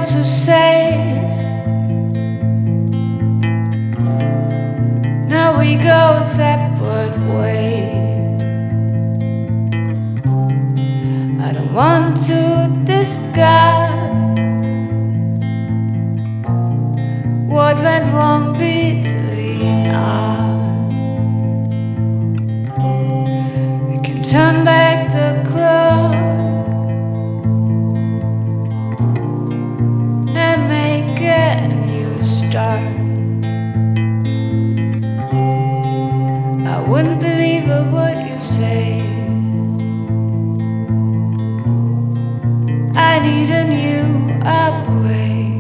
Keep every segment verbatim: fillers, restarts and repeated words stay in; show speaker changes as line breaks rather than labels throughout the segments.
what to say. Now we go separate ways. I don't want to discuss what went wrong between us. We can turn back the clock and make a new start. I wouldn't believe a word you say. I need a new upgrade.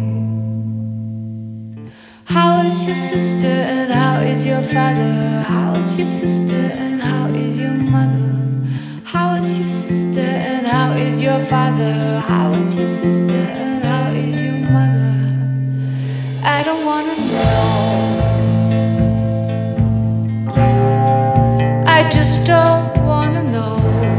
How is your sister and how is your father? How is your sister and how is your mother? How is your sister and how is your father? How is your sister and how is your mother? I don't wanna know. I just don't wanna know.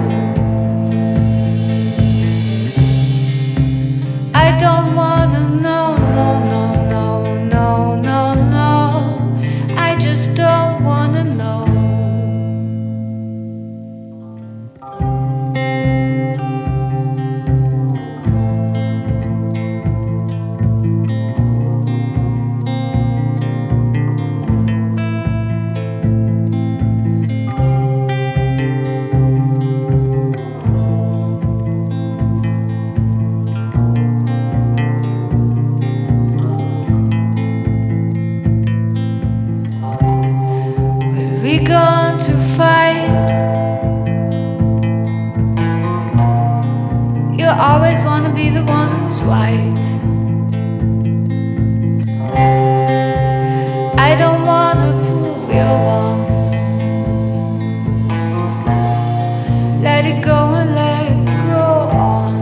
I don't wanna know, no, no, no, no, no, no. I just don't wanna know. We going to fight. You always wanna be the one who's right. I don't wanna prove you're wrong. Let it go and let's grow on.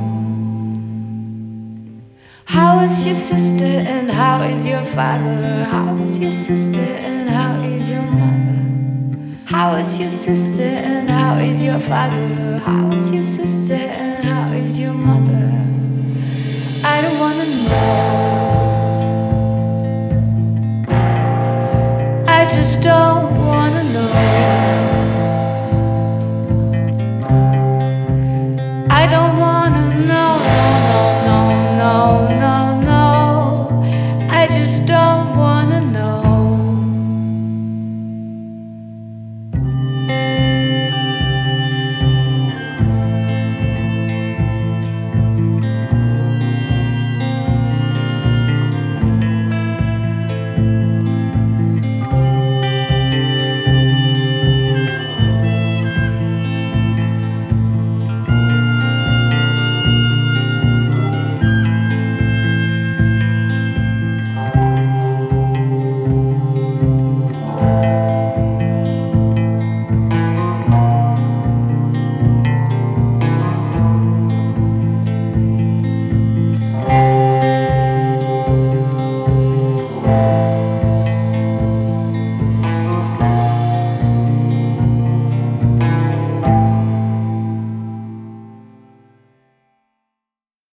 How is your sister and how is your father? How is your sister and how is your mother? How is your sister and how is your father? How is your sister and how is your mother? I don't wanna know. I just don't wanna know. I don't wanna know.